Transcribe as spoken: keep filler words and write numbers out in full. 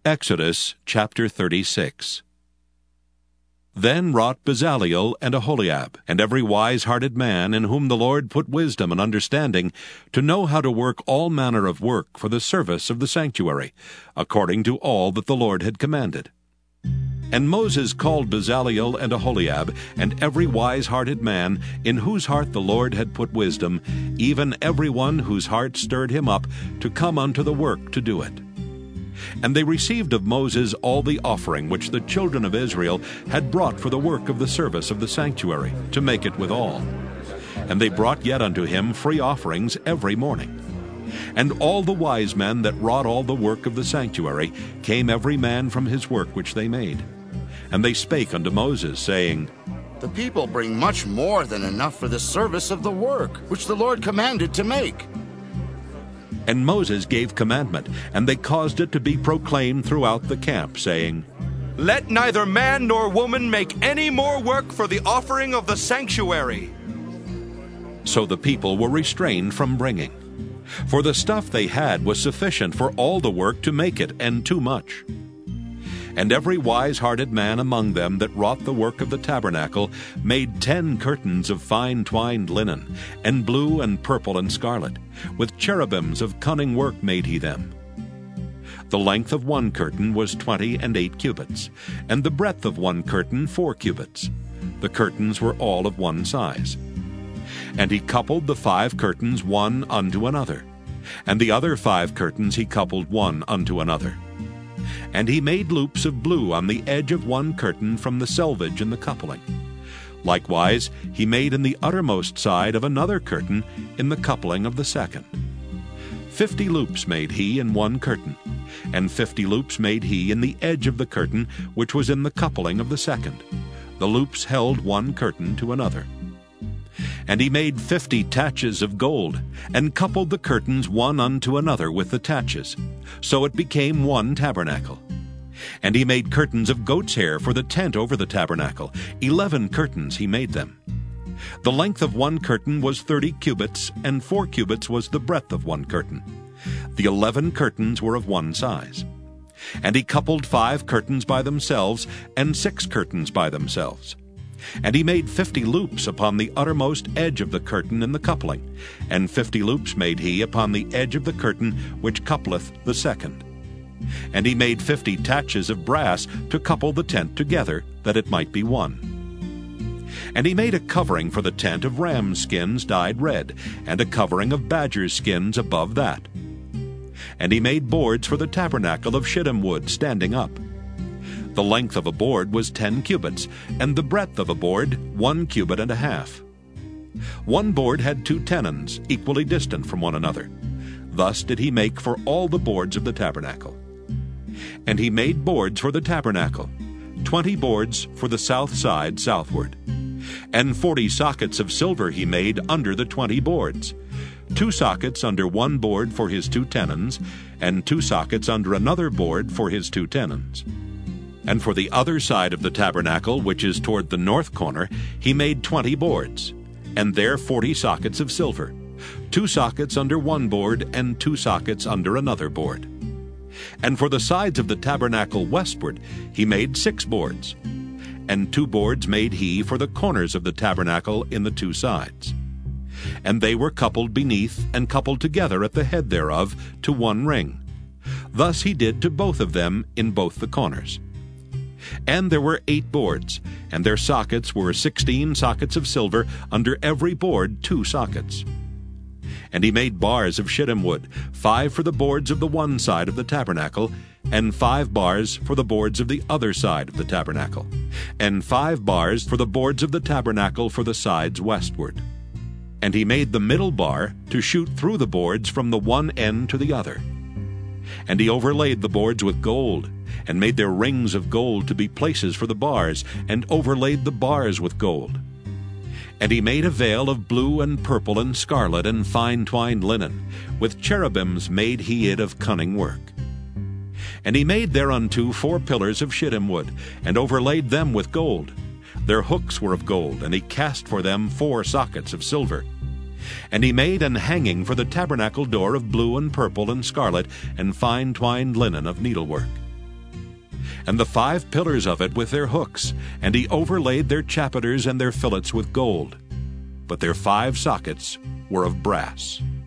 Exodus chapter thirty-six. Then wrought Bezaleel and Aholiab, and every wise-hearted man in whom the Lord put wisdom and understanding, to know how to work all manner of work for the service of the sanctuary, according to all that the Lord had commanded. And Moses called Bezaleel and Aholiab, and every wise-hearted man, in whose heart the Lord had put wisdom, even every one whose heart stirred him up, to come unto the work to do it. And they received of Moses all the offering which the children of Israel had brought for the work of the service of the sanctuary, to make it withal. And they brought yet unto him free offerings every morning. And all the wise men that wrought all the work of the sanctuary came every man from his work which they made. And they spake unto Moses, saying, The people bring much more than enough for the service of the work which the Lord commanded to make. And Moses gave commandment, and they caused it to be proclaimed throughout the camp, saying, Let neither man nor woman make any more work for the offering of the sanctuary. So the people were restrained from bringing. For the stuff they had was sufficient for all the work to make it, and too much. And every wise-hearted man among them that wrought the work of the tabernacle made ten curtains of fine twined linen, and blue and purple and scarlet. With cherubims of cunning work made he them. The length of one curtain was twenty and eight cubits, and the breadth of one curtain four cubits. The curtains were all of one size. And he coupled the five curtains one unto another, and the other five curtains he coupled one unto another. And he made loops of blue on the edge of one curtain from the selvage in the coupling. Likewise he made in the uttermost side of another curtain in the coupling of the second. Fifty loops made he in one curtain, and fifty loops made he in the edge of the curtain which was in the coupling of the second. The loops held one curtain to another. And he made fifty taches of gold, and coupled the curtains one unto another with the taches. So it became one tabernacle. And he made curtains of goat's hair for the tent over the tabernacle. Eleven curtains he made them. The length of one curtain was thirty cubits, and four cubits was the breadth of one curtain. The eleven curtains were of one size. And he coupled five curtains by themselves, and six curtains by themselves. And he made fifty loops upon the uttermost edge of the curtain in the coupling, and fifty loops made he upon the edge of the curtain which coupleth the second. And he made fifty taches of brass to couple the tent together, that it might be one. And he made a covering for the tent of rams' skins dyed red, and a covering of badgers' skins above that. And he made boards for the tabernacle of shittim wood standing up. The length of a board was ten cubits, and the breadth of a board one cubit and a half. One board had two tenons, equally distant from one another. Thus did he make for all the boards of the tabernacle. And he made boards for the tabernacle, twenty boards for the south side southward. And forty sockets of silver he made under the twenty boards, two sockets under one board for his two tenons, and two sockets under another board for his two tenons. And for the other side of the tabernacle, which is toward the north corner, he made twenty boards, and there forty sockets of silver, two sockets under one board, and two sockets under another board. And for the sides of the tabernacle westward he made six boards, and two boards made he for the corners of the tabernacle in the two sides. And they were coupled beneath and coupled together at the head thereof to one ring. Thus he did to both of them in both the corners. And there were eight boards, and their sockets were sixteen sockets of silver, under every board two sockets. And he made bars of shittim wood, five for the boards of the one side of the tabernacle, and five bars for the boards of the other side of the tabernacle, and five bars for the boards of the tabernacle for the sides westward. And he made the middle bar to shoot through the boards from the one end to the other. And he overlaid the boards with gold, and made their rings of gold to be places for the bars, and overlaid the bars with gold. And he made a veil of blue and purple and scarlet and fine twined linen, with cherubims made he it of cunning work. And he made thereunto four pillars of shittim wood, and overlaid them with gold. Their hooks were of gold, and he cast for them four sockets of silver. And he made an hanging for the tabernacle door of blue and purple and scarlet and fine twined linen of needlework. and the five pillars of it with their hooks, and he overlaid their chapiters and their fillets with gold. But their five sockets were of brass.